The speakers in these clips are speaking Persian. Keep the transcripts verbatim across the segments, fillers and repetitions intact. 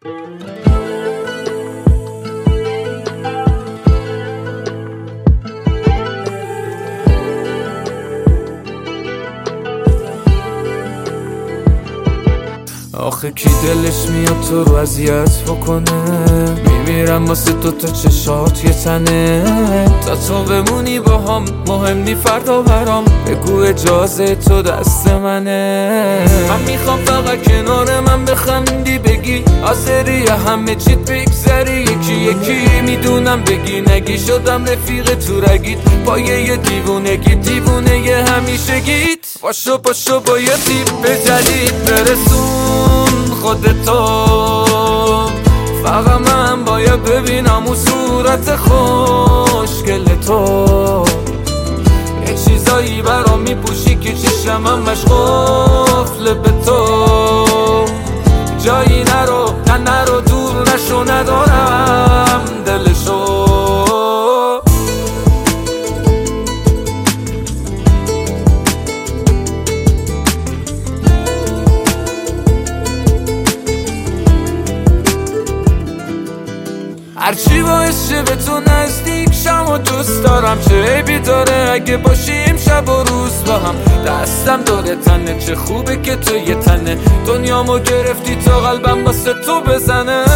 آخه کی دلش میاد تو رو اذیت بکنه؟ میمیرم واسه تو تا چشات یه تنه، تا تو بمونی با هم مهم نی فردا برام. بگو اجازه تو دست منه، من میخوام فقط کنار من بخندی، بگی آسری همه چیت بگذری یکی یکی. میدونم بگی نگی شدم رفیق تو رگید، با یه دیوونگی دیوونه یه همیشه گید. باشو باشو با یه تیپ جدید برسون خودتو، فقط من باید ببینم اون صورت خوشگل تو. یه چیزایی برام میپوشی که چشم همش قفل به تو. جایی نرو نه نرو دور نشو، ندارم دلشو. هرچی باعث شه به تو نزدیک شم و دوست دارم، چه عیبی داره اگه باشیم شب و روز با هم. دستم داره تنه، چه خوبه که تو یه تنه، دنیامو گرفتی تا قلبم واسه تو بزنه.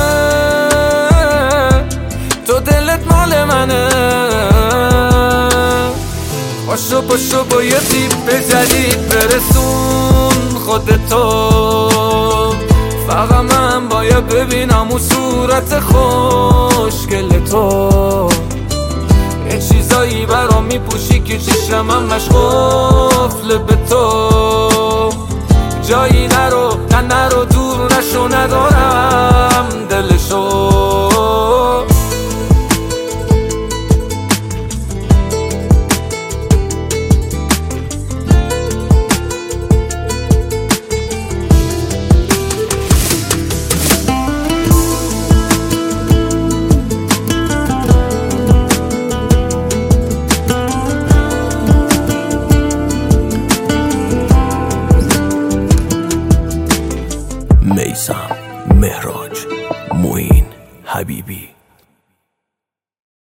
تو دلت مال منه، باشو باشو با یه تیپ جدید برسون خودتو، فقط من باید ببینم اون صورت خوشگل تو. یه چیزایی برام میپوشی که چشم همش قفل به تو. جایی نرو نه نرو دور نشو، ندارم دلشو. میثم، مهراج، معین، حبیبی.